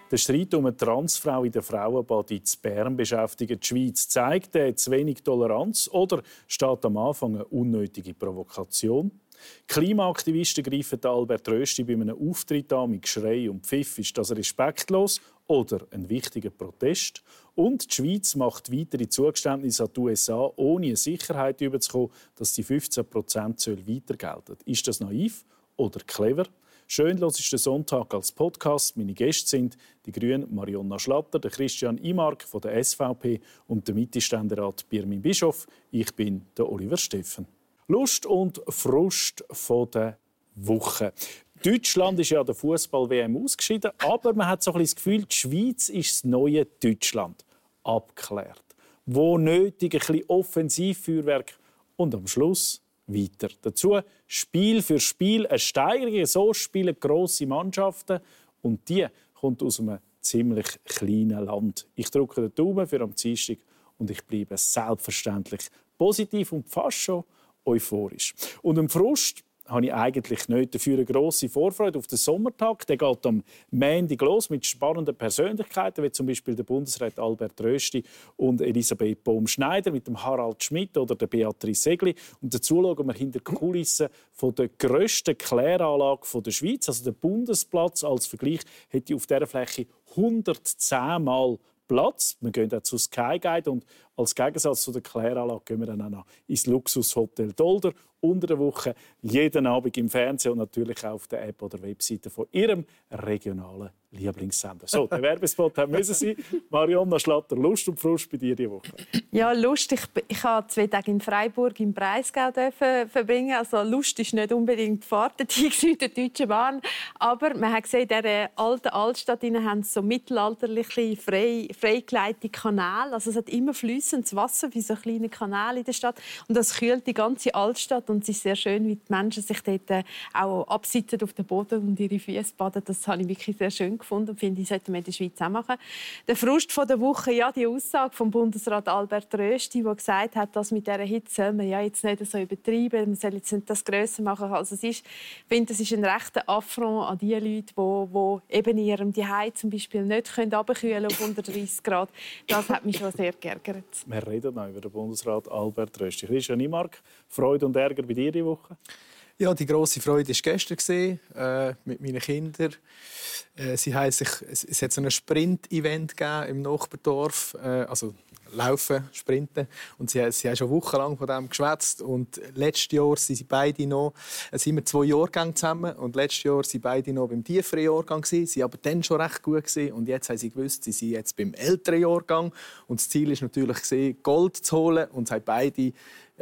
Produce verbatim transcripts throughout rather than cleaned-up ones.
Der Streit um eine Transfrau in der Frauenbad in Bern beschäftigt die Schweiz. Zeigt er zu wenig Toleranz oder steht am Anfang eine unnötige Provokation? Klimaaktivisten greifen Albert Rösti bei einem Auftritt an mit Geschrei und Pfiff. Ist das respektlos oder ein wichtiger Protest? Und die Schweiz macht weitere Zugeständnisse an die U S A, ohne eine Sicherheit überzukommen, dass die fünfzehn Prozent weiter gelten. Ist das naiv oder clever? Schön, los ist der Sonntag als Podcast. Meine Gäste sind die Grünen Marionna Schlatter, der Christian Imark von der S V P und der Mitte-Ständerat Pirmin Bischof. Ich bin der Oliver Steffen. Lust und Frust von der Woche. Deutschland ist ja der Fußball-W M ausgeschieden, aber man hat so ein bisschen das Gefühl, die Schweiz ist das neue Deutschland. Abgeklärt. Wo nötig, ein bisschen Offensivfeuerwerk und am Schluss weiter. Dazu Spiel für Spiel eine Steigerung. So spielen grosse Mannschaften und die kommt aus einem ziemlich kleinen Land. Ich drücke den Daumen für am Dienstag und ich bleibe selbstverständlich positiv und fast schon euphorisch. Und am Frust habe ich eigentlich nicht. Dafür eine grosse Vorfreude auf den Sommertag. Der geht am Montag los mit spannenden Persönlichkeiten, wie zum Beispiel der Bundesrat Albert Rösti und Elisabeth Bohm-Schneider mit dem Harald Schmidt oder der Beatrice Segli. Und dazu schauen wir hinter die Kulissen von der grössten Kläranlage der Schweiz. Also der Bundesplatz als Vergleich hätte auf dieser Fläche hundertzehn Mal Platz. Wir gehen auch zu Sky Guide und als Gegensatz zu der Kläranlage gehen wir dann auch noch ins Luxushotel Dolder unter der Woche, jeden Abend im Fernsehen und natürlich auch auf der App oder Webseite von Ihrem regionalen Lieblingssender. So, der Werbespot müssen Sie. Marionna Schlatter, Lust und Frust bei dir diese Woche? Ja, Lust. Ich, ich habe zwei Tage in Freiburg im Breisgau verbringen. Also Lust ist nicht unbedingt die Fahrt mit der Deutschen Bahn. Aber man hat gesehen, in dieser alten Altstadt haben sie so mittelalterliche, frei, freigelegte Kanäle. Also es hat immer fließendes Wasser, wie so kleine Kanäle in der Stadt. Und das kühlt die ganze Altstadt. Und es ist sehr schön, wie die Menschen sich dort auch absitzen auf dem Boden und ihre Füße baden. Das habe ich wirklich sehr schön gefunden und finde, das sollten wir in der Schweiz auch machen. Der Frust von der Woche, ja, die Aussage vom Bundesrat Albert Rösti, der gesagt hat, dass mit dieser Hitze soll man ja jetzt nicht so übertreiben, man soll jetzt nicht das grösser machen, als es ist. Ich finde, das ist ein rechter Affront an die Leute, die, die eben in ihrem Zuhause zum Beispiel nicht runterkühlen auf hundertdreissig Grad. Das hat mich schon sehr geärgert. Wir reden noch über den Bundesrat Albert Rösti. Christian Imark, Freude und Ärger bei dir diese Woche? Ja, die grosse Freude war gestern äh, mit meinen Kindern. Äh, sie haben sich, es, es hat so ein Sprint-Event im Nachbardorf, äh, also Laufen, Sprinten. Und sie, sie haben schon wochenlang von dem geschwätzt. Und letztes Jahr sind sie beide noch, es sind wir zwei Jahrgänge zusammen. Und letztes Jahr waren beide noch beim tieferen Jahrgang. Sie waren aber dann schon recht gut gewesen. Und jetzt haben sie gewusst, sie sind jetzt beim älteren Jahrgang. Und das Ziel ist natürlich, Gold zu holen. Und sie haben beide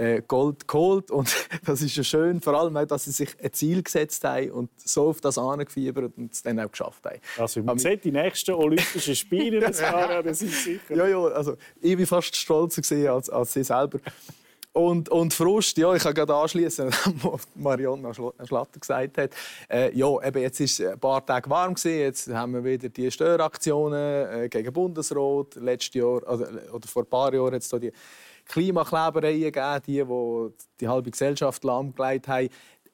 Gold geholt. Und das ist ja schön, vor allem auch, dass sie sich ein Ziel gesetzt haben und so auf das angefiebert und es dann auch geschafft haben. Also, man sieht die nächsten Olympischen Spiele in Jahr, das sind sicher. Ja, ja, also ich war fast stolzer als, als sie selber. Und, und Frust, ja, ich kann gerade anschließen, was Marionna Schlatter gesagt hat. Äh, ja, eben, jetzt war es ein paar Tage warm gewesen, jetzt haben wir wieder die Störaktionen äh, gegen Bundesrat. Letztes Jahr, also, oder vor ein paar Jahren hat es da die Klimaklebereien gegeben, die, die die halbe Gesellschaft lahmgelegt haben.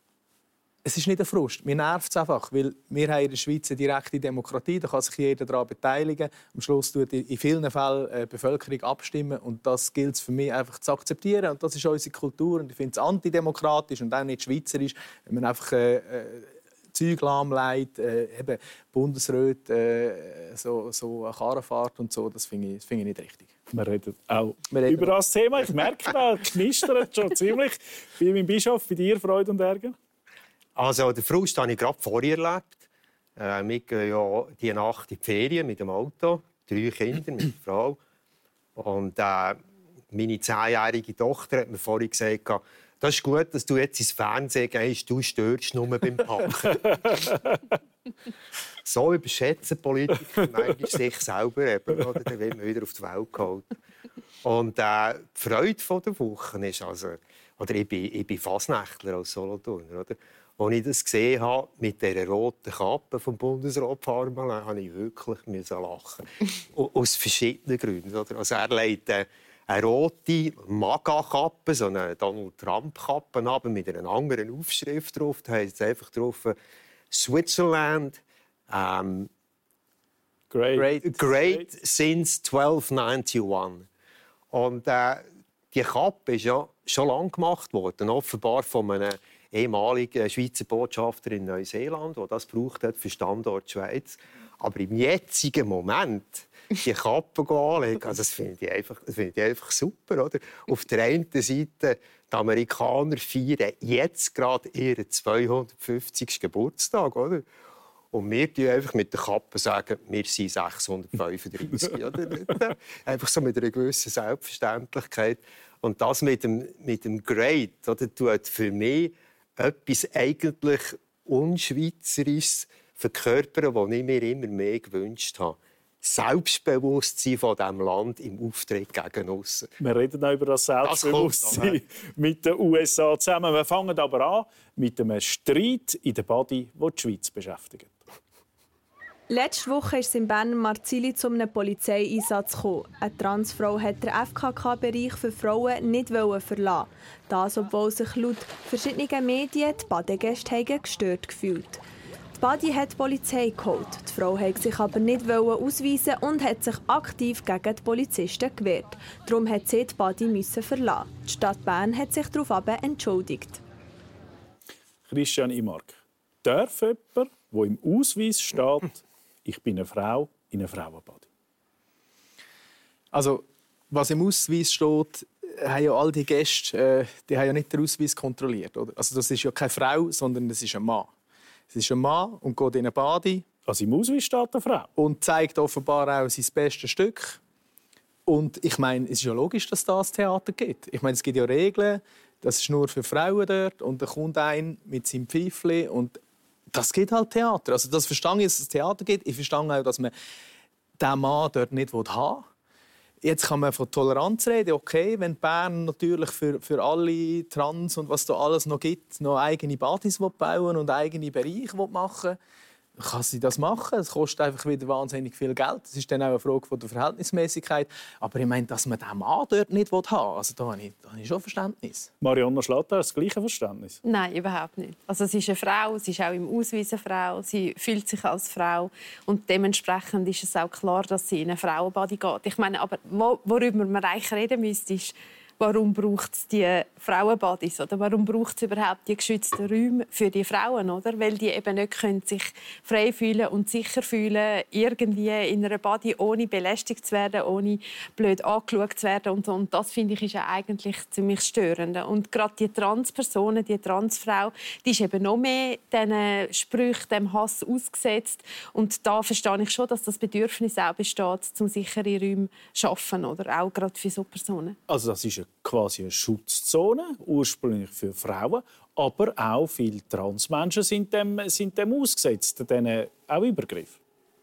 Es ist nicht ein Frust. Mir nervt es einfach, weil wir haben in der Schweiz eine direkte Demokratie, da kann sich jeder daran beteiligen. Am Schluss tut in vielen Fällen die Bevölkerung abstimmen und das gilt es für mich einfach zu akzeptieren. Und das ist unsere Kultur und ich finde es antidemokratisch und auch nicht schweizerisch, wenn man einfach äh, Zeug lahmlegt, äh, eben Bundesräte äh, so, so eine Karrenfahrt und so, das finde ich, das find ich nicht richtig. Wir reden auch Wir reden über das Thema. Ich merke, da knistert schon ziemlich. Bei meinem Bischof, bei dir Freude und Ärger? Also, den Frust habe ich gerade vorher erlebt. Äh, wir gehen ja die Nacht in die Ferien mit dem Auto. Drei Kinder mit der Frau. Und äh, meine zehnjährige Tochter hat mir vorhin gesagt, das ist gut, dass du jetzt ins Fernsehen gehst, du störst nur beim Packen. So überschätzen Politiker manchmal sich selber eben, oder? Dann wird man wieder auf die Welt geholt. Und äh, die Freude der Woche ist also, oder ich bin, ich bin Fasnächtler als Solothurner, oder? Als ich das gesehen habe mit dieser roten Kappe vom Bundesrat Parmelin, habe ich wirklich lachen. Aus verschiedenen Gründen. Oder? Also er legt äh, eine rote MAGA-Kappe, so eine Donald-Trump-Kappe, aber mit einer anderen Aufschrift drauf. Da heißt es einfach drauf Switzerland, ähm, Great. Great, Great since zwölf einundneunzig. Und äh, die Kappe ist ja schon lange gemacht worden, offenbar von einem ehemaligen Schweizer Botschafter in Neuseeland, der das gebraucht hat für Standort Schweiz. Aber im jetzigen Moment die Kappe anlegen, also das finde ich, einfach, das finde ich einfach super. Oder? Auf der einen Seite, die Amerikaner feiern jetzt gerade ihren zweihundertfünfzigsten Geburtstag. Oder? Und wir sagen einfach mit der Kappe, sagen, wir sind sechshundertfünfunddreißig. Oder? Einfach so mit einer gewissen Selbstverständlichkeit. Und das mit dem, mit dem Great, oder, tut für mich etwas eigentlich Unschweizerisches verkörpern, das ich mir immer mehr gewünscht habe. Selbstbewusstsein von diesem Land im Auftritt gegen aussen. Wir reden auch über das Selbstbewusstsein das mit den U S A zusammen. Wir fangen aber an mit einem Streit in der Body, der die Schweiz beschäftigt. Letzte Woche ist es in Bern Marzili zu einem Polizeieinsatz gekommen. Eine Transfrau hat den F K K-Bereich für Frauen nicht verlassen. Das, obwohl sich laut verschiedenen Medien die Badegäste gestört gefühlt. Die Badi hat die Polizei geholt. Die Frau wollte sich aber nicht ausweisen und hat sich aktiv gegen die Polizisten gewehrt. Darum musste sie die Badi verlassen. Die Stadt Bern hat sich daraufhin entschuldigt. Christian Imark, darf jemand, der im Ausweis steht, ich bin eine Frau, in eine Frauenbadi? Also, was im Ausweis steht, haben ja all die Gäste, äh, die haben ja nicht den Ausweis kontrolliert. Oder? Also das ist ja keine Frau, sondern das ist ein Mann. Es ist ein Mann und geht in eine Badi. Also im Ausweis steht eine Frau? Und zeigt offenbar auch sein bestes Stück. Und ich meine, es ist ja logisch, dass es das Theater gibt. Ich meine, es gibt ja Regeln, das ist nur für Frauen dort. Und da kommt ein mit seinem Pfeifchen und das geht halt Theater. Also das verstehe ich, dass es Theater gibt. Ich verstehe auch, dass man diesen Mann dort nicht haben will. Jetzt kann man von Toleranz reden. Okay, wenn Bern natürlich für, für alle Trans und was da alles noch gibt, noch eigene Badis bauen und eigene Bereiche machen will, kann sie das machen. Es kostet einfach wieder wahnsinnig viel Geld. Das ist dann auch eine Frage der Verhältnismäßigkeit. Aber ich meine, dass man diesen Mann dort nicht haben will, also da habe ich, da habe ich schon Verständnis. Marionna Schlatter, das gleiche Verständnis? Nein, überhaupt nicht. Also sie ist eine Frau, sie ist auch im Ausweis eine Frau, sie fühlt sich als Frau und dementsprechend ist es auch klar, dass sie in eine Frauenbadi geht. Ich meine, aber worüber man eigentlich reden müsste, ist, warum braucht es die Frauenbadis oder warum braucht es überhaupt die geschützten Räume für die Frauen, oder? Weil die eben nicht können sich frei fühlen und sicher fühlen irgendwie in einer Badi, ohne belästigt zu werden, ohne blöd angeschaut zu werden und, und das finde ich ist ja eigentlich ziemlich störend. Und gerade die Transpersonen, die Transfrau, die ist eben noch mehr diesen Sprüchen, dem Hass ausgesetzt und da verstehe ich schon, dass das Bedürfnis auch besteht, um sichere Räume zu schaffen, oder auch gerade für so Personen. Also das ist quasi eine Schutzzone, ursprünglich für Frauen, aber auch viele Transmenschen sind dem, sind dem ausgesetzt, diesen auch Übergriff.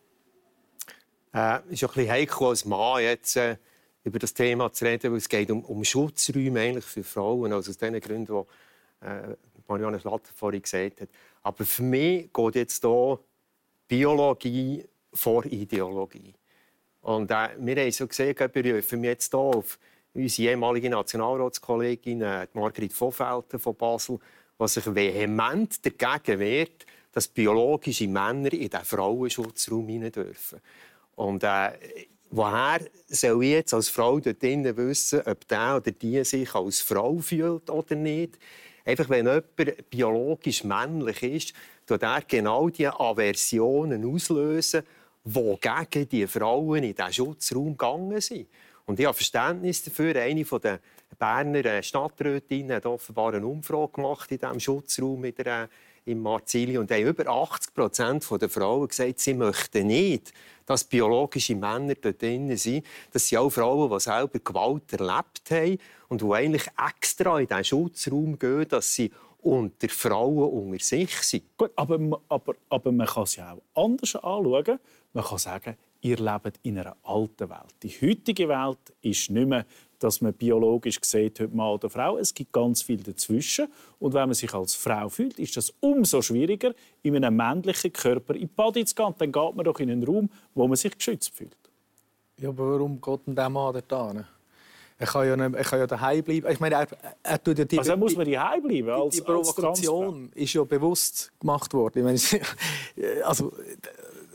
Äh, es ist ein bisschen heikel als Mann jetzt äh, über das Thema zu reden, weil es geht um, um Schutzräume eigentlich für Frauen, also aus den Gründen, die äh, Marianne Schlatter vorhin gesagt hat. Aber für mich geht jetzt hier Biologie vor Ideologie. Und äh, wir haben so gesehen, wir rufen jetzt hier auf unsere ehemalige Nationalratskollegin Margrit von Velten von Basel, die sich vehement dagegen wehrt, dass biologische Männer in den Frauenschutzraum hinein dürfen. Und äh, woher soll ich jetzt als Frau dort drinnen wissen, ob der oder die sich als Frau fühlt oder nicht? Einfach, wenn jemand biologisch männlich ist, tut er genau diese Aversionen auslösen, die gegen die Frauen in diesen Schutzraum gegangen sind. Und ich habe Verständnis dafür. Eine der Berner Stadträtinnen hat offenbar eine Umfrage gemacht in diesem Schutzraum mit der, in Marzili. Und über achtzig Prozent der Frauen gesagt, sie möchten nicht, dass biologische Männer dort drin sind. Das sind auch Frauen, die selber Gewalt erlebt haben und die eigentlich extra in diesen Schutzraum gehen, dass sie unter Frauen unter sich sind. Gut, aber, aber, aber man kann es ja auch anders anschauen. Man kann sagen, ihr lebt in einer alten Welt. Die heutige Welt ist nicht mehr, dass man biologisch sieht, ob Mann oder Frau. Es gibt ganz viel dazwischen. Und wenn man sich als Frau fühlt, ist das umso schwieriger, in einem männlichen Körper in die Body zu gehen. Dann geht man doch in einen Raum, wo man sich geschützt fühlt. Ja, aber warum geht denn der Mann dort hin? Er kann ja, nicht, er kann ja daheim bleiben. Ich meine, er, er tut ja die, also muss man daheim bleiben als, die Provokation als ist ja bewusst gemacht worden. Ich meine, also,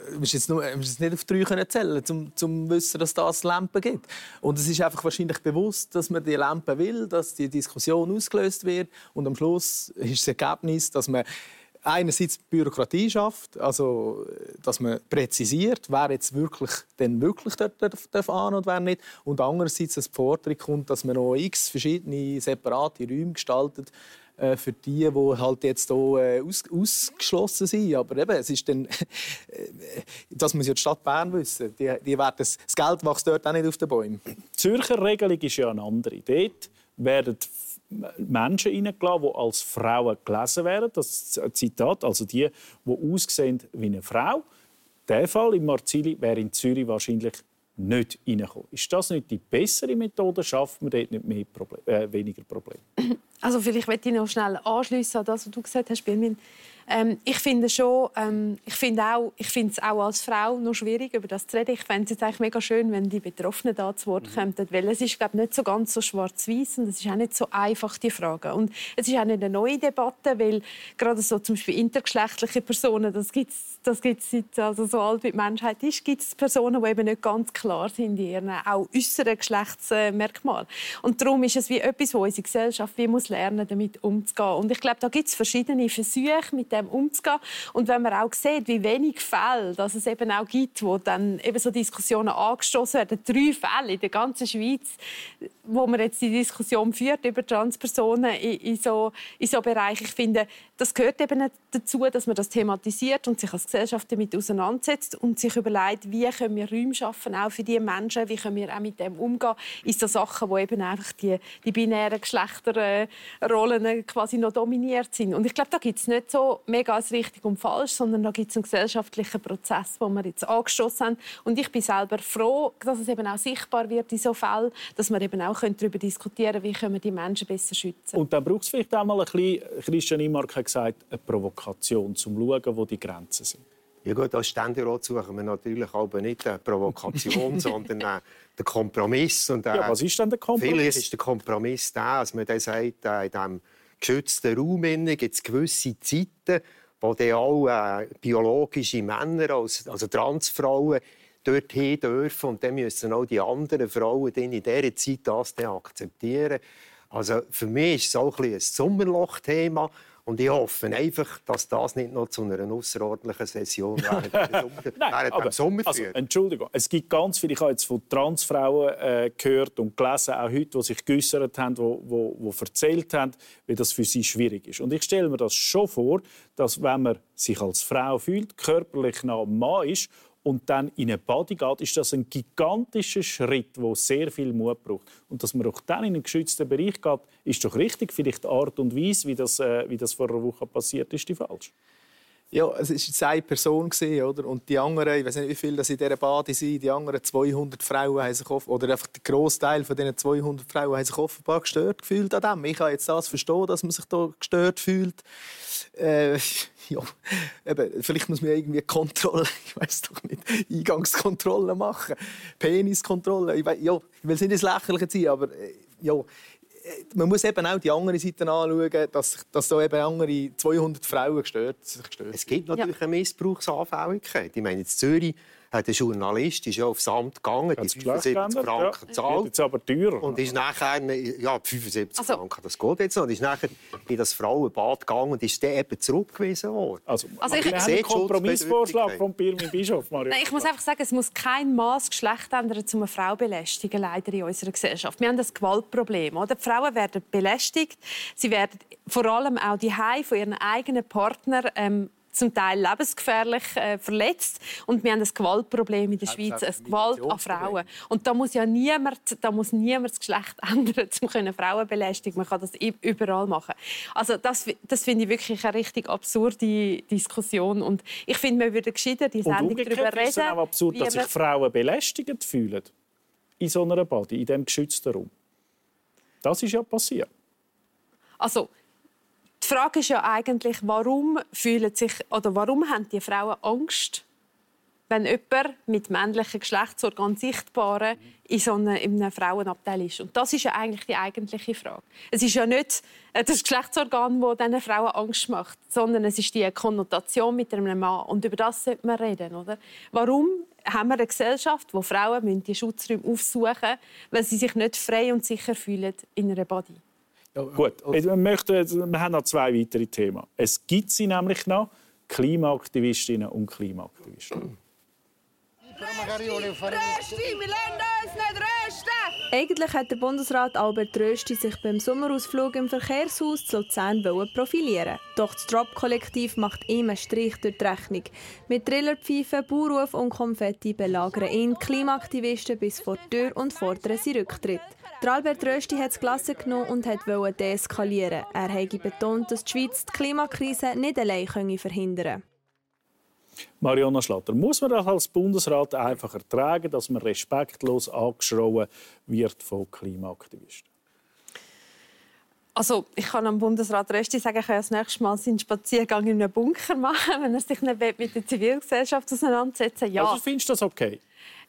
du musst jetzt, nur, du musst jetzt nicht auf drei können zählen, um zu wissen, dass das Lampen gibt. Und es ist einfach wahrscheinlich bewusst, dass man die Lampen will, dass die Diskussion ausgelöst wird. Und am Schluss ist das Ergebnis, dass man einerseits Bürokratie schafft, also dass man präzisiert, wer jetzt wirklich, denn wirklich dort darf an und wer nicht. Und andererseits, dass die Forderung kommt, dass man noch x verschiedene separate Räume gestaltet äh, für die, die halt jetzt hier äh, aus, ausgeschlossen sind. Aber eben, es ist dann, äh, das muss ja die Stadt Bern wissen. Die, die werden das, das Geld wächst dort auch nicht auf den Bäumen. Die Zürcher Regelung ist ja eine andere. Dort werden Menschen reingelassen, die als Frauen gelesen werden. Das Zitat, also die, die aussehen wie eine Frau. Der Fall in Marzili wäre in Zürich wahrscheinlich nicht reingekommen. Ist das nicht die bessere Methode? Schafft man dort nicht mehr Problem, äh, weniger Probleme? Also vielleicht möchte ich noch schnell anschliessen an das, was du gesagt hast, Birmin. Ähm, ich finde schon, ähm, ich finde auch, ich finde es auch als Frau noch schwierig, über das zu reden. Ich fände es jetzt eigentlich mega schön, wenn die Betroffenen da zu Wort kommen, weil es ist, glaube ich, nicht so ganz so schwarz-weiß und es ist auch nicht so einfach, die Frage. Und es ist auch nicht eine neue Debatte, weil gerade so zum Beispiel intergeschlechtliche Personen, das gibt es das gibt's seit also so alt wie die Menschheit ist, gibt es Personen, die eben nicht ganz klar sind in ihren auch äußeren Geschlechtsmerkmalen. Und darum ist es wie etwas, wo unsere Gesellschaft wie muss lernen, damit umzugehen. Und ich glaube, da gibt es verschiedene Versuche, mit dem umzugehen. Und wenn man auch sieht, wie wenig Fälle dass es eben auch gibt, wo dann eben so Diskussionen angestoßen werden, drei Fälle in der ganzen Schweiz, wo man jetzt die Diskussion führt über Transpersonen in, in so in so Bereichen. Ich finde, das gehört eben dazu, dass man das thematisiert und sich als Gesellschaft damit auseinandersetzt und sich überlegt, wie können wir Räume schaffen, auch für diese Menschen, wie können wir auch mit dem umgehen, in so Sachen, wo eben einfach die, die binären Geschlechterrollen quasi noch dominiert sind. Und ich glaube, da gibt es nicht so mega als richtig und falsch, sondern da gibt es einen gesellschaftlichen Prozess, den wir jetzt angestoßen haben. Und ich bin selber froh, dass es eben auch sichtbar wird in so Fällen, dass wir eben auch darüber diskutieren können, wie können wir die Menschen besser schützen. Und dann braucht es vielleicht auch mal ein bisschen, Christian Imark hat gesagt, eine Provokation, um zu schauen, wo die Grenzen sind. Ja gut, als Ständerat suchen wir natürlich aber nicht eine Provokation, sondern den Kompromiss. Und, äh, ja, was ist denn der Kompromiss? Vielleicht ist der Kompromiss der, dass man dann sagt, äh, in diesem geschützten Raum gibt es gewisse Zeiten, wo dann auch äh, biologische Männer, also, also Transfrauen, dorthin dürfen. Und dann müssen auch die anderen Frauen in dieser Zeit das dann akzeptieren. Also für mich ist es auch ein, ein Sommerloch-Thema. Und ich hoffe einfach, dass das nicht noch zu einer außerordentlichen Session während dem Sommer, Nein, aber, Sommer führt. Also, Entschuldigung, es gibt ganz viele, ich habe jetzt von Transfrauen äh, gehört und gelesen, auch heute, die sich geäussert haben, die wo, wo, wo erzählt haben, wie das für sie schwierig ist. Und ich stelle mir das schon vor, dass wenn man sich als Frau fühlt, körperlich nach einem Mann ist und dann in eine Body geht, ist das ein gigantischer Schritt, der sehr viel Mut braucht. Und dass man auch dann in einen geschützten Bereich geht, ist doch richtig. Vielleicht die Art und Weise, wie das, äh, wie das vor einer Woche passiert ist, die falsch. Ja, es war eine Person, oder? Und die anderen, ich weiß nicht, wie viele das in dieser Bade sind, die anderen zweihundert Frauen haben sich offen, oder einfach der Grossteil von diesen zweihundert Frauen haben sich offenbar gestört gefühlt an dem. Ich kann jetzt das verstehen, dass man sich da gestört fühlt. Äh, ja, eben, vielleicht muss man irgendwie Kontrolle, ich weiß doch nicht, Eingangskontrolle machen, Peniskontrolle. Ich weiss, ja, ich will es nicht ins Lächerliche ziehen, aber äh, ja. Man muss eben auch die andere Seite anschauen, dass, dass da eben andere zweihundert Frauen gestört, sich gestört. Es gibt natürlich ja. eine Missbrauchsanfälligkeit. Ich meine, in Zürich hat der Journalist ist ja aufs Amt gegangen, die fünfundsiebzig Franken gezahlt. Ja. Jetzt aber teurer. Und ist nachher, ja, fünfundsiebzig also, Franken, das geht jetzt noch. Und ist nachher in das Frauenbad gegangen und ist dann eben zurückgewiesen worden. Also, also ich, wir haben einen Kompromissvorschlag von Birmin Bischof, Mario. Nein, ich muss einfach sagen, es muss kein Maß Geschlecht ändern, um eine Frau zu belästigen, leider in unserer Gesellschaft. Wir haben das Gewaltproblem. Oder? Die Frauen werden belästigt. Sie werden vor allem auch die Heim von ihren eigenen Partnern ähm, zum Teil lebensgefährlich äh, verletzt. Und wir haben ein Gewaltproblem in der Schweiz, ein Gewalt an Frauen. Und da muss ja niemand, da muss niemand das Geschlecht ändern, um Frauen belästigen. Man kann das überall machen. Also das, das finde ich wirklich eine richtig absurde Diskussion. Und ich finde, wir würden gescheiter die Sendung darüber reden. Ist es auch absurd, dass sich Frauen belästigt fühlen in so einer Body, in diesem geschützten Raum. Das ist ja passiert. Also, die Frage ist ja eigentlich, warum fühlen sich oder warum haben die Frauen Angst, wenn jemand mit männlichen Geschlechtsorganen sichtbaren in so einem, in einem Frauenabteil ist. Und das ist ja eigentlich die eigentliche Frage. Es ist ja nicht das Geschlechtsorgan, das diesen Frauen Angst macht, sondern es ist die Konnotation mit einem Mann. Und über das sollte man reden, oder? Warum haben wir eine Gesellschaft, wo Frauen die Schutzräume aufsuchen müssen, weil sie sich nicht frei und sicher fühlen in einer Body? Ja, gut, wir, möchten, wir haben noch zwei weitere Themen. Es gibt sie nämlich noch, Klimaaktivistinnen und Klimaaktivisten. Rösti, wir lernen uns nicht rösten! Eigentlich hat der Bundesrat Albert Rösti sich beim Sommerausflug im Verkehrshaus zu Luzern profilieren. Doch das Drop-Kollektiv macht ihm einen Strich durch die Rechnung. Mit Trillerpfeifen, Bauerruf und Konfetti belagern ihn Klimaaktivisten bis vor die Tür und fordern seinen Rücktritt. Der Albert Rösti hat es gelassen genommen und wollte deeskalieren. Er habe betont, dass die Schweiz die Klimakrise nicht allein verhindern könne. Mariona Schlatter, muss man das als Bundesrat einfach ertragen, dass man respektlos angeschrien wird von Klimaaktivisten? Also, ich kann am Bundesrat Rösti sagen, ich kann das nächste Mal seinen Spaziergang in einem Bunker machen, wenn er sich nicht mit der Zivilgesellschaft auseinandersetzen will. Ja. Also findest du das okay?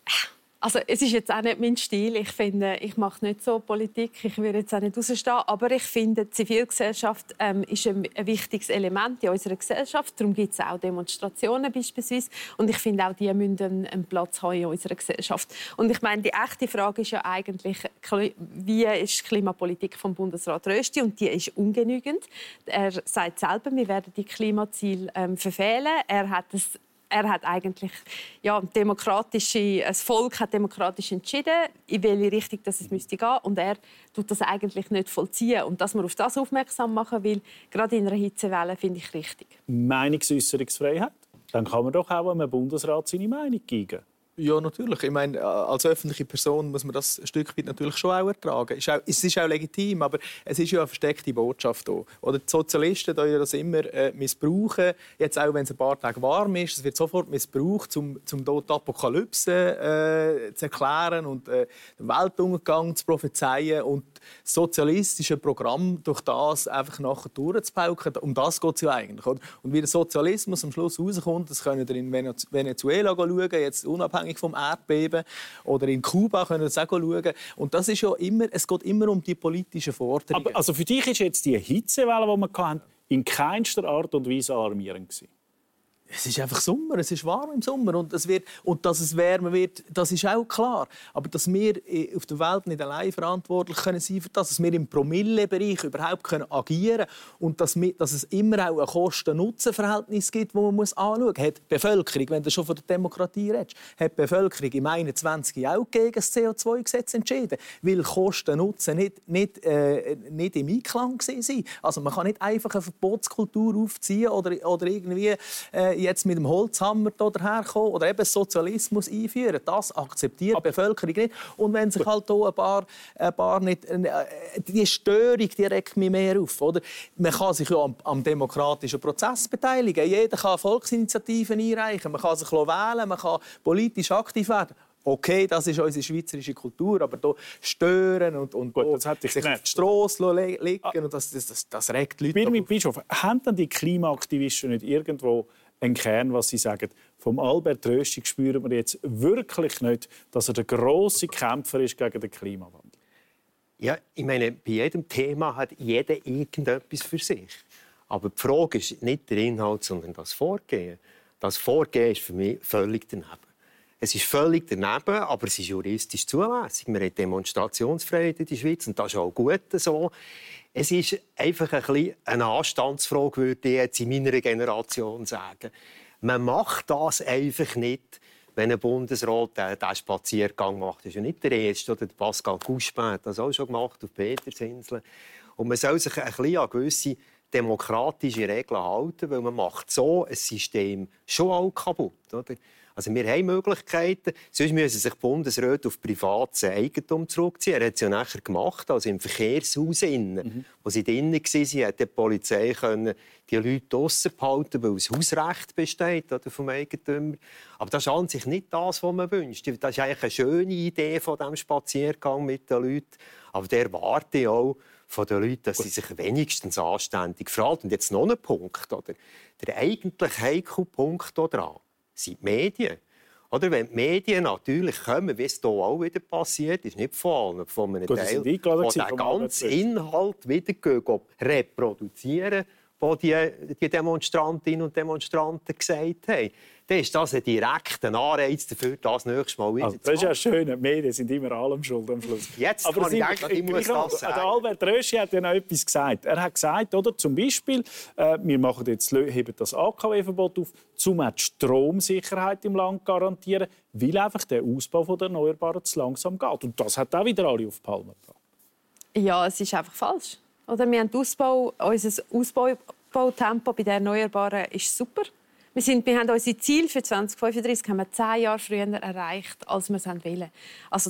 Also, es ist jetzt auch nicht mein Stil. Ich finde, ich mache nicht so Politik. Ich will jetzt auch nicht rausstehen. Aber ich finde, die Zivilgesellschaft ähm, ist ein, ein wichtiges Element in unserer Gesellschaft. Darum gibt es auch Demonstrationen beispielsweise. Und ich finde auch, die müssen einen, einen Platz haben in unserer Gesellschaft. Und ich meine, die echte Frage ist ja eigentlich, wie ist die Klimapolitik vom Bundesrat Rösti? Und die ist ungenügend. Er sagt selber, wir werden die Klimaziele ähm, verfehlen. Er hat es Er hat eigentlich ja, demokratische, das Volk hat demokratisch entschieden, in welche Richtung das es müsste gehen, und er tut das eigentlich nicht vollziehen. Und dass man auf das aufmerksam machen will, gerade in einer Hitzewelle, finde ich richtig. Meinungsäußerungsfreiheit? Dann kann man doch auch einem Bundesrat seine Meinung geben. Ja, natürlich. Ich meine, als öffentliche Person muss man das ein Stück weit natürlich schon auch ertragen. Es ist auch legitim, aber es ist ja eine versteckte Botschaft hier. Oder die Sozialisten die das immer äh, missbrauchen. Jetzt auch, wenn es ein paar Tage warm ist, es wird sofort missbraucht, um, um dort die Apokalypse äh, zu erklären und äh, den Weltuntergang zu prophezeien und das sozialistische Programm durch das einfach nachher durchzupauken. Um das geht es ja eigentlich. Oder? Und wie der Sozialismus am Schluss rauskommt, das können wir in Venezuela schauen, jetzt unabhängig vom Erdbeben, oder in Kuba können wir das auch schauen. Und das ist ja immer, es geht immer um die politischen Forderungen. Aber also für dich ist jetzt die Hitzewelle, die wir hatten, in keinster Art und Weise alarmierend gewesen? Es ist einfach Sommer, es ist warm im Sommer und, es wird, und dass es wärmer wird, das ist auch klar. Aber dass wir auf der Welt nicht allein verantwortlich können sein für das, dass wir im Promillebereich überhaupt können agieren können und dass, wir, dass es immer auch ein Kosten-Nutzen-Verhältnis gibt, das man muss anschauen muss. Hat die Bevölkerung, wenn du schon von der Demokratie redest, hat die Bevölkerung im einundzwanzig auch gegen das C O zwei Gesetz entschieden, weil Kosten-Nutzen nicht, nicht, äh, nicht im Einklang waren. Also man kann nicht einfach eine Verbotskultur aufziehen oder, oder irgendwie äh, jetzt mit dem Holzhammer daherkommen oder eben Sozialismus einführen. Das akzeptiert die Bevölkerung nicht. Und wenn sich halt hier ein paar, ein paar nicht... Die Störung die regt mich mehr auf. Oder? Man kann sich ja am, am demokratischen Prozess beteiligen. Jeder kann Volksinitiativen einreichen. Man kann sich wählen, man kann politisch aktiv werden. Okay, das ist unsere schweizerische Kultur, aber hier stören und, und Gut, das hätte ich sich nicht. auf die Strasse legen, ah. und das, das, das regt Leute Birgit Bischof, haben dann die Klimaaktivisten nicht irgendwo einen Kern, was sie sagen? Vom Albert Rösti spüren wir jetzt wirklich nicht, dass er der grosse Kämpfer ist gegen den Klimawandel. Ja, ich meine, bei jedem Thema hat jeder irgendetwas für sich. Aber die Frage ist nicht der Inhalt, sondern das Vorgehen. Das Vorgehen ist für mich völlig daneben. Es ist völlig daneben, aber es ist juristisch zulässig. Wir haben Demonstrationsfreiheit in der Schweiz und das ist auch gut so. Es ist einfach ein bisschen eine Anstandsfrage, würde ich jetzt in meiner Generation sagen. Man macht das einfach nicht, wenn ein Bundesrat diesen Spaziergang macht. Das ist ja nicht der erste. Oder Pascal Couchepin hat das auch schon gemacht auf Petersinsel. Und man soll sich ein bisschen an gewisse demokratische Regeln halten, weil man macht so ein System schon auch kaputt. Oder? Also wir haben Möglichkeiten. Sonst müssen sich die Bundesräte auf privates Eigentum zurückziehen. Er hat es ja nachher gemacht, also im Verkehrshaus innen. Mhm. Wo sie drinnen waren, hat die Polizei können die Leute draussen behalten, weil das Hausrecht besteht oder vom Eigentümer. Aber das ist an sich nicht das, was man wünscht. Das ist eigentlich eine schöne Idee von diesem Spaziergang mit den Leuten. Aber der erwarte ich auch von den Leuten, dass sie sich wenigstens anständig verhalten. Und jetzt noch ein Punkt. Oder? Der eigentlich heikle Punkt daran sind die Medien. Oder wenn die Medien natürlich kommen, wie es hier auch wieder passiert, ist nicht von allen, von einem Gut, Teil, die den ganzen Inhalt wieder reproduzieren, was die, die Demonstrantinnen und Demonstranten gesagt haben, dann ist das ein direkter Anreiz dafür, das nächste Mal wieder also, zu machen. Das ist ja schön, die Medien sind immer allem schuld am Schluss. Jetzt aber kann Sie, ich denken, ich muss ich, das sagen. Der Albert Röschi hat ja noch etwas gesagt. Er hat gesagt, oder, zum Beispiel, äh, wir machen jetzt, heben das A K W-Verbot auf, um die Stromsicherheit im Land zu garantieren, weil einfach der Ausbau der Erneuerbaren zu langsam geht. Und das hat auch wieder alle auf die Palme gebracht. Ja, es ist einfach falsch. Oder wir haben Ausbau, unser Ausbautempo bei den Erneuerbaren ist super. Wir, sind, wir haben unsere Ziele für zwanzig fünfunddreißig haben wir zehn Jahre früher erreicht, als wir es wollen. Also,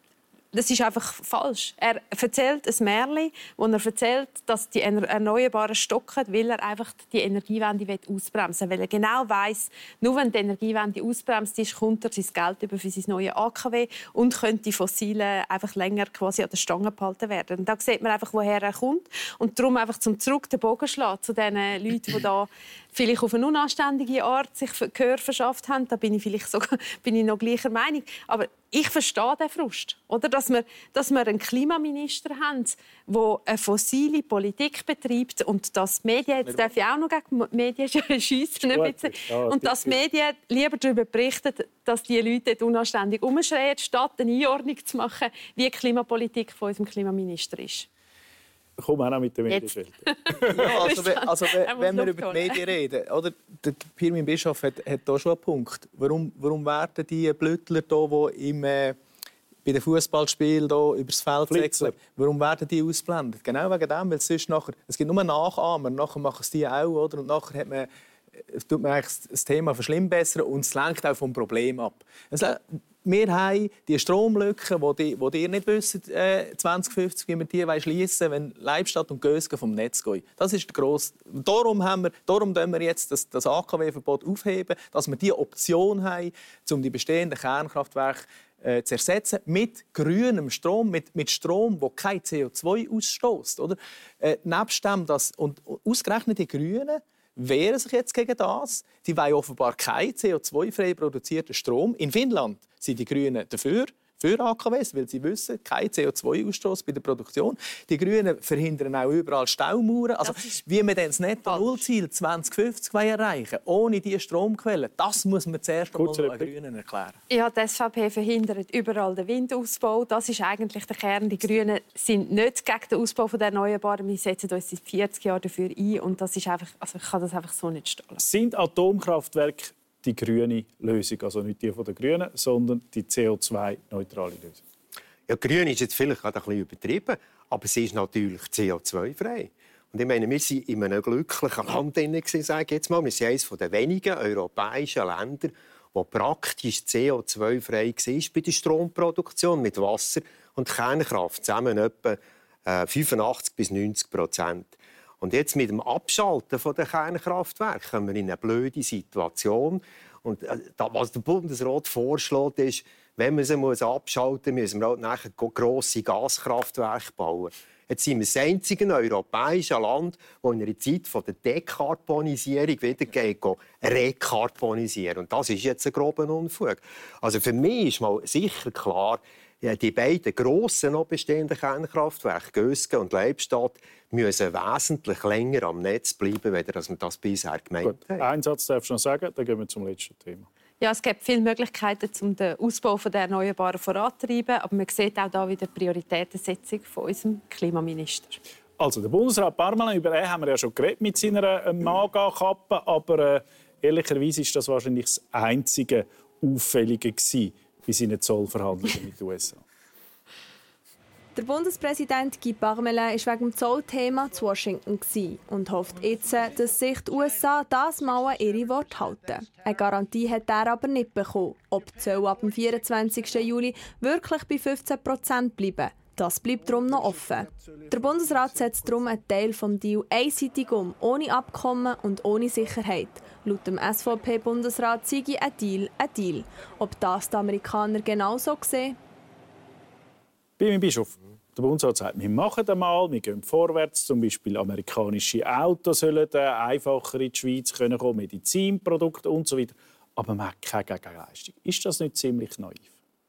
das ist einfach falsch. Er erzählt ein Märchen, wo er erzählt, dass die Erneuerbaren stocken, weil er einfach die Energiewende ausbremsen will. Weil er genau weiss, nur wenn die Energiewende ausbremst ist, kommt er sein Geld über für sein neues A K W und könnte die Fossilen einfach länger quasi an der Stange gehalten werden. Und da sieht man einfach, woher er kommt. Und darum einfach zum Zurück den Bogen schlagen zu den Leuten, die da vielleicht auf eine unanständige Art sich Gehör verschafft haben. Da bin ich vielleicht sogar, bin ich noch gleicher Meinung. Aber ich verstehe den Frust. Oder? Dass, wir, dass wir einen Klimaminister haben, der eine fossile Politik betreibt und dass die Medien, jetzt darf ich auch noch gegen die Medien schiessen, ein bisschen, und dass die Medien lieber darüber berichten, dass die Leute dort unanständig umschreien, statt eine Einordnung zu machen, wie die Klimapolitik von unserem Klimaminister ist. Komm auch noch mit den Medien. Ja, also, also wenn wir über die Medien reden, oder? Der Pirmin Bischof hat, hat hier schon einen Punkt. Warum, warum werden die Blüttler, die im, äh, bei den Fußballspielen über das Feld wechseln, warum werden die ausblendet? Genau wegen dem, weil es sonst nachher, es gibt nur Nachahmer, nachher machen es die auch, oder? Und nachher hat man, tut man eigentlich das Thema verschlimmbessern und es lenkt auch vom Problem ab. Also, wir haben die Stromlücke, die, die ihr nicht wisst, äh, zwanzig fünfzig, wie wir die schliessen wollen, wenn Leibstadt und Gösgen vom Netz gehen. Das ist der grosse. Darum haben wir, darum wir jetzt das, das A K W-Verbot aufheben, dass wir die Option haben, um die bestehenden Kernkraftwerke äh, zu ersetzen mit grünem Strom, mit, mit Strom, der kein C O zwei ausstößt. Oder? Äh, nebst dem, dass, und ausgerechnet die Grünen wehren sich jetzt gegen das. Die wollen offenbar keinen C O zwei frei produzierten Strom. In Finnland sind die Grünen dafür, für A K Ws, weil sie wissen, kein C O zwei Ausstoß bei der Produktion. Die Grünen verhindern auch überall Staumauern. Also, wie wir dann das Netto-Null-Ziel zwanzig fünfzig erreichen ohne diese Stromquellen, das muss man zuerst einmal den Grünen erklären. Ja, die S V P verhindert überall den Windausbau. Das ist eigentlich der Kern. Die Grünen sind nicht gegen den Ausbau der Erneuerbaren. Wir setzen uns seit vierzig Jahren dafür ein. Und das ist einfach, also ich kann das einfach so nicht stehen. Sind Atomkraftwerke die grüne Lösung? Also nicht die von den Grünen, sondern die C O zwei neutrale Lösung? Ja, grün ist jetzt vielleicht gerade ein bisschen übertrieben, aber sie ist natürlich C O zwei frei. Und ich meine, wir waren in einem glücklichen Land, sage ich jetzt mal. Wir sind eines der wenigen europäischen Länder, wo praktisch C O zwei frei war bei der Stromproduktion mit Wasser und Kernkraft. Zusammen etwa fünfundachtzig bis neunzig Prozent. Und jetzt mit dem Abschalten der Kernkraftwerke kommen wir in eine blöde Situation. Und was der Bundesrat vorschlägt, ist, wenn man sie abschalten muss, müssen wir auch nachher grosse Gaskraftwerke bauen. Jetzt sind wir das einzige europäische Land, das in einer Zeit der Dekarbonisierung wieder geht, rekarbonisieren. Und das ist jetzt ein grober Unfug. Also für mich ist mal sicher klar, die beiden grossen noch bestehenden Kernkraftwerke, Gösgen und Leibstadt, müssen wesentlich länger am Netz bleiben, als man das bisher gemeint hat. Einen Satz darfst du noch sagen, dann gehen wir zum letzten Thema. Ja, es gibt viele Möglichkeiten, um den Ausbau der Erneuerbaren voranzutreiben. Aber man sieht auch hier wieder die Prioritätensetzung von unserem Klimaminister. Also, der Bundesrat Parmelin, über ihn haben wir ja schon geredet mit seiner Maga-Kappe. Aber äh, ehrlicherweise war das wahrscheinlich das einzige Auffällige gewesen bei seinen Zollverhandlungen mit den U S A. Der Bundespräsident Guy Parmelin war wegen dem Zollthema zu Washington und hofft jetzt, dass sich die U S A das Mal an ihre Worte halten. Eine Garantie hat er aber nicht bekommen, ob die Zölle ab dem vierundzwanzigsten Juli wirklich bei fünfzehn Prozent bleiben. Das bleibt darum noch offen. Der Bundesrat setzt darum einen Teil des Deals einseitig um, ohne Abkommen und ohne Sicherheit. Laut dem S V P-Bundesrat sei ein Deal ein Deal. Ob das die Amerikaner genauso sehen? Pirmin Bischof, der Bundesrat sagt, wir machen das mal, wir gehen vorwärts. Zum Beispiel amerikanische Autos sollen einfacher in die Schweiz kommen, Medizinprodukte und so weiter. aber man hat keine Gegenleistung. Ist das nicht ziemlich naiv?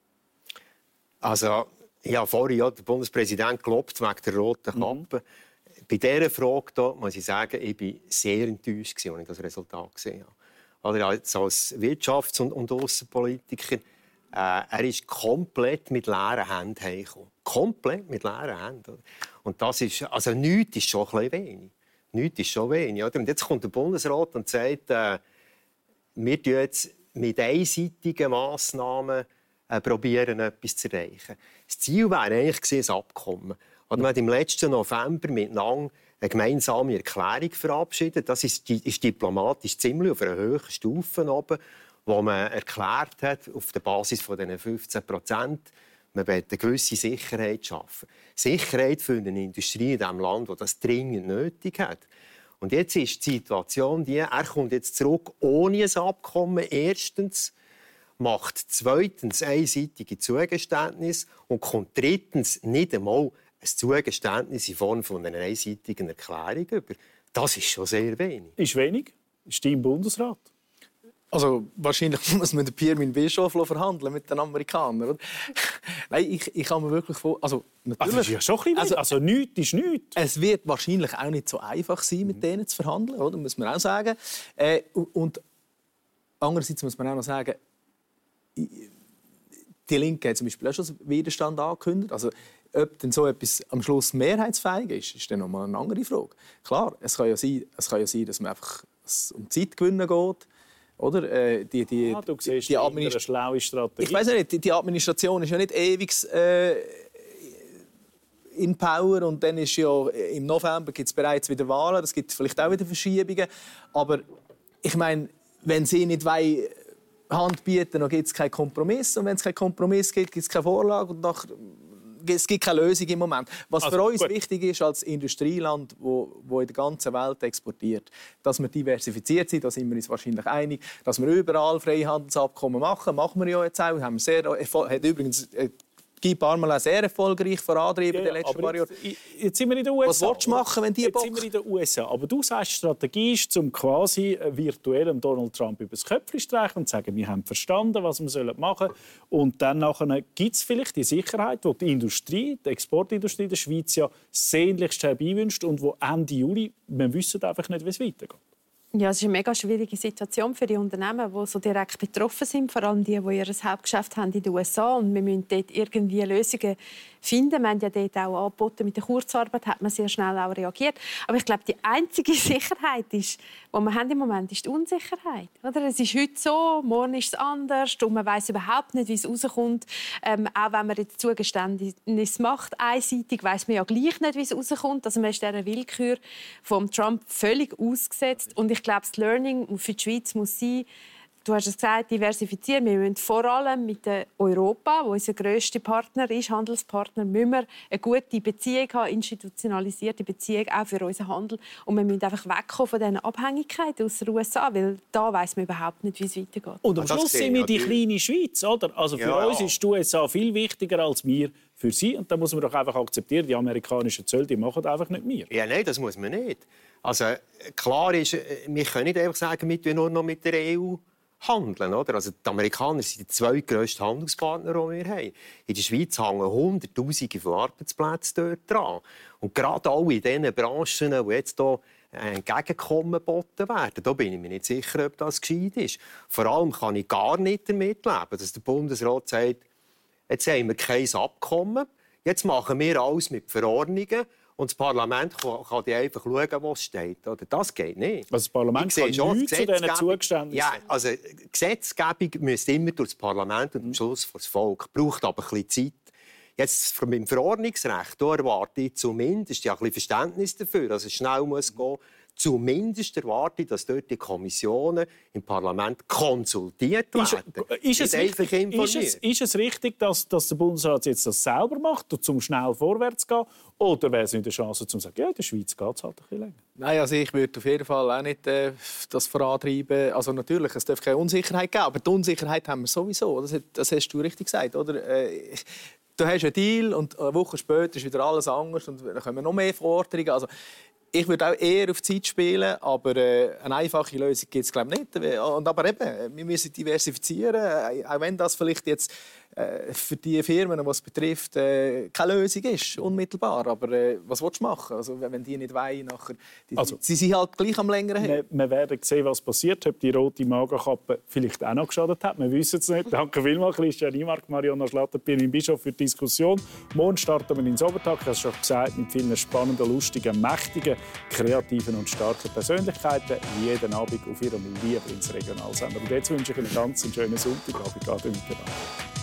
Also, ich habe vorhin ja den Bundespräsident gelobt wegen der roten Kappe. Mhm. Bei dieser Frage hier, muss ich sagen, ich war sehr enttäuscht, als ich das Resultat gesehen habe. Oder als Wirtschafts- und, und Aussenpolitiker, äh, er ist komplett mit leeren Händen heimgekommen. Komplett mit leeren Händen. Und das ist, also nichts ist schon ein bisschen wenig. Nichts ist schon wenig. Oder? Und jetzt kommt der Bundesrat und sagt, äh, wir tun jetzt mit einseitigen Massnahmen äh, probieren, etwas zu erreichen. Das Ziel wäre eigentlich ein Abkommen. Oder man hat im letzten November miteinander eine gemeinsame Erklärung verabschiedet. Das ist, ist diplomatisch ziemlich auf einer hohen Stufe oben, wo man erklärt hat, auf der Basis von diesen fünfzehn Prozent, man will eine gewisse Sicherheit schaffen. Sicherheit für eine Industrie in diesem Land, die das dringend nötig hat. Und jetzt ist die Situation die, er kommt jetzt zurück ohne ein Abkommen. Erstens macht zweitens einseitige Zugeständnisse und kommt drittens nicht einmal ein Zugeständnis in Form von einer einseitigen Erklärung über. Das ist schon sehr wenig. Ist wenig? Ist die im Bundesrat? Also wahrscheinlich muss man den Pirmin Bischof verhandeln mit den Amerikanern. Oder? Nein, ich, ich kann mir wirklich vor... Also, natürlich, also, ist ja schon ein bisschen also, also nichts ist nichts. Es wird wahrscheinlich auch nicht so einfach sein, mit denen zu verhandeln, oder? Muss man auch sagen. Äh, und andererseits muss man auch noch sagen, die Linke hat zum Beispiel auch schon Widerstand angekündigt. Also, ob denn so etwas am Schluss mehrheitsfähig ist, ist dann noch mal eine andere Frage. Klar, es kann ja sein, es kann ja sein dass man einfach um Zeit gewinnen geht. Oder? Äh, die, die, ah, du siehst die eine schlaue Strategie. Ich weiß nicht, die, die Administration ist ja nicht ewig äh, in Power und dann ist ja im November gibt es bereits wieder Wahlen, es gibt vielleicht auch wieder Verschiebungen. Aber ich meine, wenn sie nicht wollen, Hand bieten, dann gibt es keinen Kompromiss und wenn es keinen Kompromiss gibt, gibt es keine Vorlage und nach es gibt keine Lösung im Moment. Was also, für uns gut. wichtig ist als Industrieland, wo, wo in der ganzen Welt exportiert, dass wir diversifiziert sind, da sind wir uns wahrscheinlich einig, dass wir überall Freihandelsabkommen machen, machen wir ja jetzt auch. Haben wir sehr, hat übrigens Guy Parmelin sehr erfolgreich vorangetrieben in den letzten paar Jahren. Jetzt, jetzt sind wir in den U S A. Was willst du machen, wenn die Jetzt Bock? sind wir in den U S A. Aber du sagst, die Strategie ist, um quasi virtuell Donald Trump übers Köpfchen zu streichen und zu sagen, wir haben verstanden, was wir machen sollen. Und dann gibt es vielleicht die Sicherheit, die die Industrie, die Exportindustrie der Schweiz ja sehnlichst herbeiwünscht und wo Ende Juli, wir wissen einfach nicht, wie es weitergeht. Ja, es ist eine mega schwierige Situation für die Unternehmen, die so direkt betroffen sind, vor allem die, die ihr Hauptgeschäft haben in den U S A. Und wir müssen dort irgendwie Lösungen finden. Wir haben ja dort auch angeboten, mit der Kurzarbeit hat man sehr schnell auch reagiert. Aber ich glaube, die einzige Sicherheit, ist, die wir haben im Moment, ist die Unsicherheit. Oder? Es ist heute so, morgen ist es anders und man weiss überhaupt nicht, wie es rauskommt. Ähm, auch wenn man jetzt Zugeständnis macht, einseitig, weiss man ja gleich nicht, wie es rauskommt. Also man ist dieser Willkür von Trump völlig ausgesetzt. Und ich Ich glaube, das Learning für die Schweiz muss sein, du hast es gesagt, diversifizieren. Wir müssen vor allem mit Europa, wo unser grösster Partner ist, Handelspartner, müssen wir eine gute Beziehung haben, institutionalisierte Beziehung auch für unseren Handel. Und wir müssen einfach wegkommen von diesen Abhängigkeiten aus den U S A, weil da weiss man überhaupt nicht, wie es weitergeht. Und am Schluss sind wir die kleine Schweiz, oder? Also für ja. uns ist die U S A viel wichtiger als wir für sie. Und da muss man doch einfach akzeptieren, die amerikanischen Zölle, die machen einfach nicht mehr. Ja, nein, das muss man nicht. Also klar ist, wir können nicht einfach sagen, wir tun nur noch mit der E U handeln. Oder? Also die Amerikaner sind die zweitgrössten Handelspartner, die wir haben. In der Schweiz hängen Hunderttausende von Arbeitsplätzen dort dran. Und gerade alle in diesen Branchen, die jetzt hier Entgegenkommen geboten werden, da bin ich mir nicht sicher, ob das gescheit ist. Vor allem kann ich gar nicht damit leben, dass der Bundesrat sagt, jetzt haben wir kein Abkommen, jetzt machen wir alles mit Verordnungen. Und das Parlament kann, kann einfach schauen, was steht. Oder? Das geht nicht. Also das Parlament kann nichts zu diesen Zugeständnissen. Ja, also Gesetzgebung müsste immer durch das Parlament und am Schluss vor das Volk. Braucht aber ein bisschen Zeit. Jetzt mit dem Verordnungsrecht da erwarte ich zumindest ja ein bisschen Verständnis dafür, dass es schnell muss gehen. Zumindest erwarte ich, dass dort die Kommissionen im Parlament konsultiert werden. Ist, ist, es, richtig, ist, es, ist es richtig, dass, dass der Bundesrat jetzt das selber macht, um schnell vorwärts zu gehen? Oder wäre es nicht eine Chance, zu sagen, ja, in der Schweiz geht es halt ein bisschen länger? Nein, also ich würde auf jeden Fall auch nicht äh, das vorantreiben. Also natürlich, es darf keine Unsicherheit geben, aber die Unsicherheit haben wir sowieso. Das, das hast du richtig gesagt, oder? Äh, du hast einen Deal und eine Woche später ist wieder alles anders und dann kommen noch mehr Forderungen. Also, Ich würde auch eher auf Zeit spielen, aber äh, eine einfache Lösung gibt es glaube ich nicht. Und aber eben, wir müssen diversifizieren, auch wenn das vielleicht jetzt äh, für die Firmen, die es betrifft, äh, keine Lösung ist, unmittelbar. Aber äh, was willst du machen? Also, wenn die nicht wollen, nachher, die, also, sie sind halt gleich am längeren her. Wir, wir werden sehen, was passiert, ob die rote Magerkappe vielleicht auch noch geschadet hat. Wir wissen es nicht. Danke vielmals, Christian Niemark, Mariona Schlatter, Pirmin Bischof für die Diskussion. Morgen starten wir ins Obertag, ich habe es schon gesagt, mit vielen spannenden, lustigen, mächtigen, kreativen und starken Persönlichkeiten. Jeden Abend auf Ihrem Lieblingsregionalsender. Und jetzt wünsche ich Ihnen einen ganz schönen Sonntagabend. Miteinander.